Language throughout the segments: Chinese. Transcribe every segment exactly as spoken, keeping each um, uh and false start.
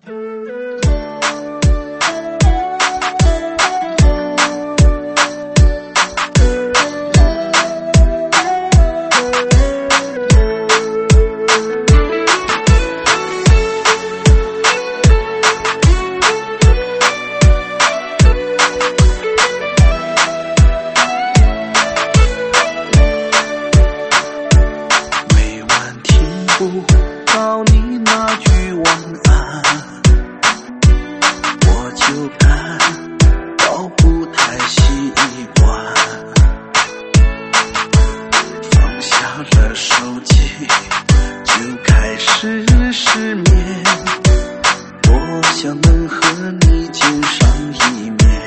到你那句晚安，我就感到不太习惯。放下了手机，就开始失眠。多想能和你见上一面。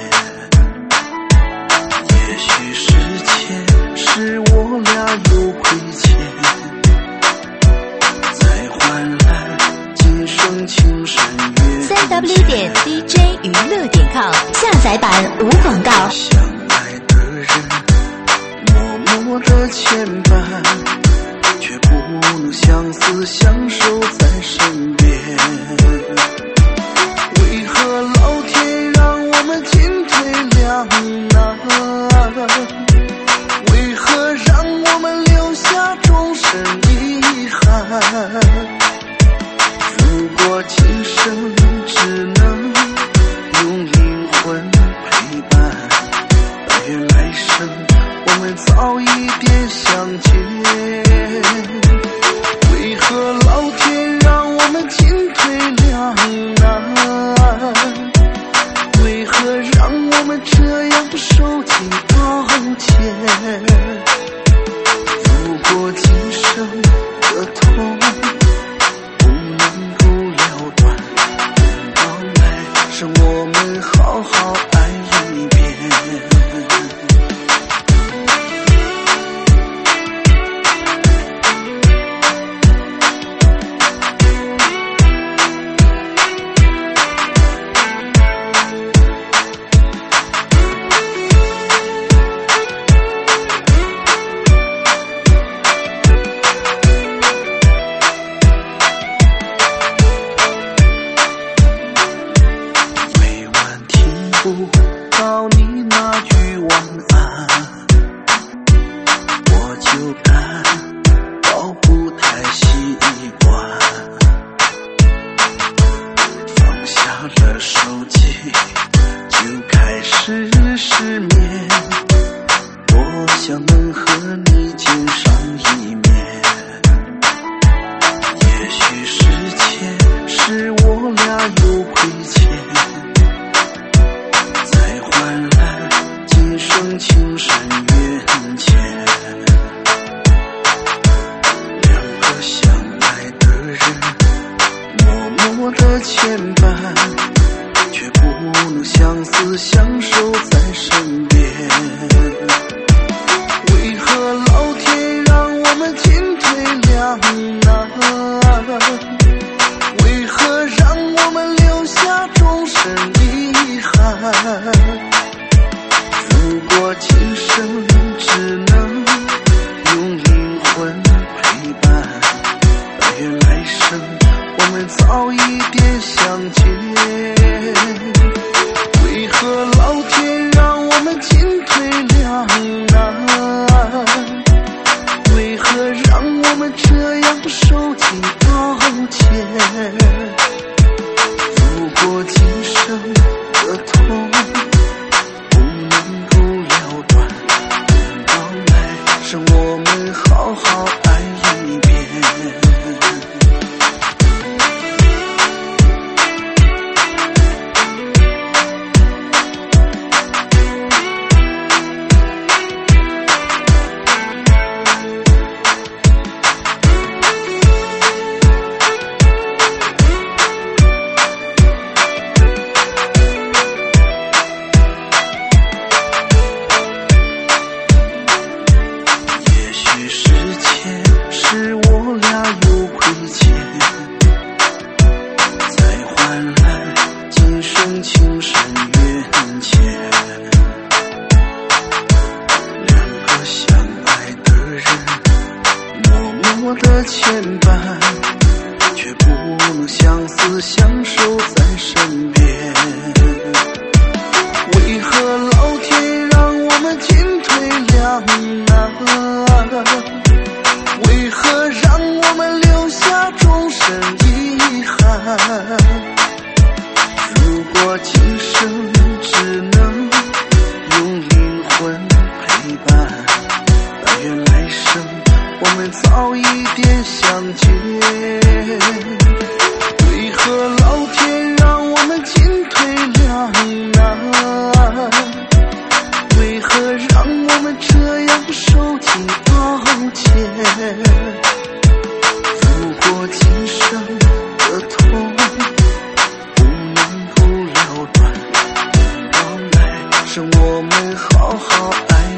也许是前世我俩有亏欠， 三 w 点 d j 娱乐点 com 下载版无广告。 相爱的人默默的牵绊，却不能相思相守在身边。为何老天让我们进退两难？为何让我们留下终身遗憾？如果今生只能用灵魂陪伴，但愿来生我们早一点相见。为何老天让我们进退两难？为何让我们这样受尽抱歉？如果今生的痛我们好好爱一遍。到你那句晚安，我就感到不太习惯。放下了手机，就开始失眠。多想能和你见上一面。也许是前世我俩有亏欠，情深缘浅。两个相爱的人默默的牵绊，却不能相思相守在身边。为何老天让我们进退两难？为何让我们留下终身遗憾？如果今生只能用灵魂陪伴，但愿来生我们早一点相见。为何老天让我们进退两难？为何让我们这样受尽抱歉？如果今生的痛我们好好爱一遍。是我俩有亏欠，才换来今生情深缘浅。两个相爱的人默默的牵绊，却不能相思相守在生的痛不能不了断，让来生我们好好爱